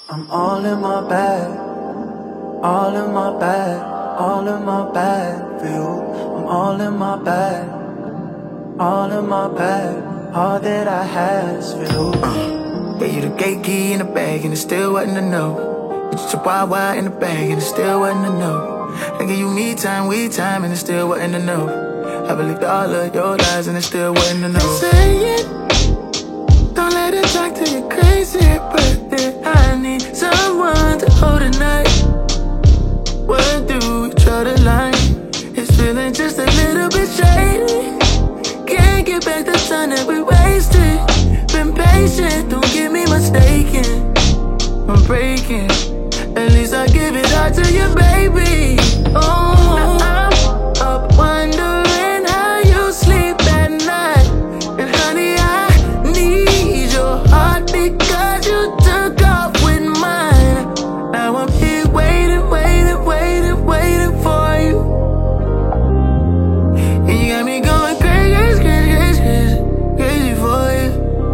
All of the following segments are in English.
I'm all in my bag, all in my bag, all in my bag for you. I'm all in my bag, all in my bag, all that I have is for you. Gave you the gate key in the bag and it still wasn't enough. It's your wild in the bag and it still wasn't enough. I gave you me time, we time and it still wasn't enough. I believed all of your lies and it still wasn't enough. Say it, don't let it talk to you crazy, but I need someone to hold the night. Where do we draw the line? It's feeling just a little bit shady. Can't get back the time that we wasted. Been patient, don't get me mistaken. I'm breaking, at least I give it all to you, baby. Oh, I'm up wondering how you sleep at night. And honey, I need your heart because you took off with mine. Now I'm here waiting, waiting, waiting, waiting for you. And you got me going crazy, crazy, crazy, crazy for you.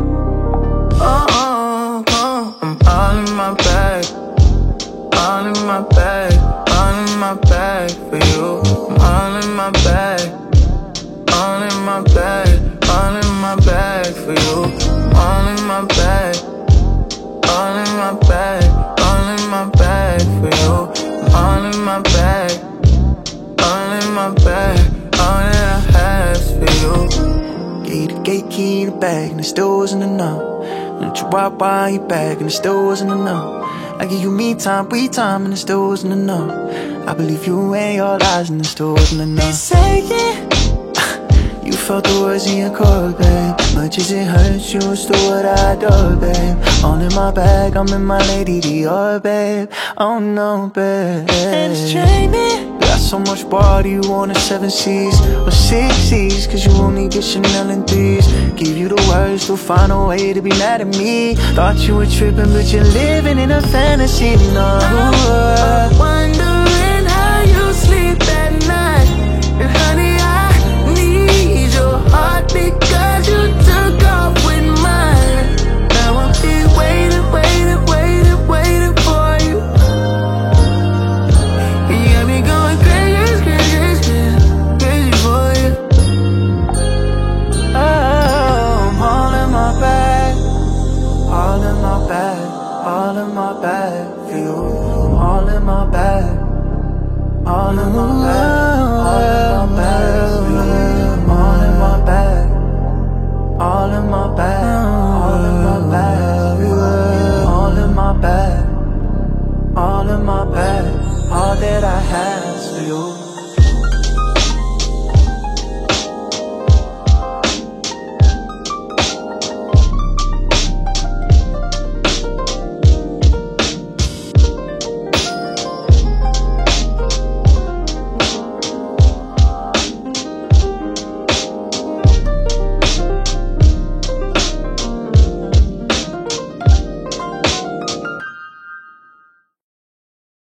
Oh, I'm all in my bag, all in my bag, all in my bag for you. I'm all in my bag, all in my bag, all in my bag for you. I'm all in my bag, all in my bag, all in my bag for you. I'm all in my bag, all in my bag, all that I have is for you. Gave you the gate key in the bag and it still wasn't enough. Let you walk by your bag and it still wasn't enough. I give you me time, we time and it still wasn't enough. I believe you and your lies and it still wasn't enough. They say it, you felt the words in your core, babe. Much as it hurts, you was still what I adore, babe. All in my bag, I'm in my Lady Dior, babe. Oh no, babe. And it's draining. Got so much body, you want a 7 C's or 6 C's, cause you only get Chanel in 3s. Give you the words to find a way to be mad at me. Thought you were tripping, but you're living in a fantasy. No, I'm wondering how you sleep at night. And honey, I need your heart because you took off with mine. Now I'm here waiting, waiting, waiting, waiting for you. And you got me going crazy, crazy, crazy, crazy for you. oh, I'm all in my bag, all in my bag, all in my bag for you. I'm all in my bag, all in my bag.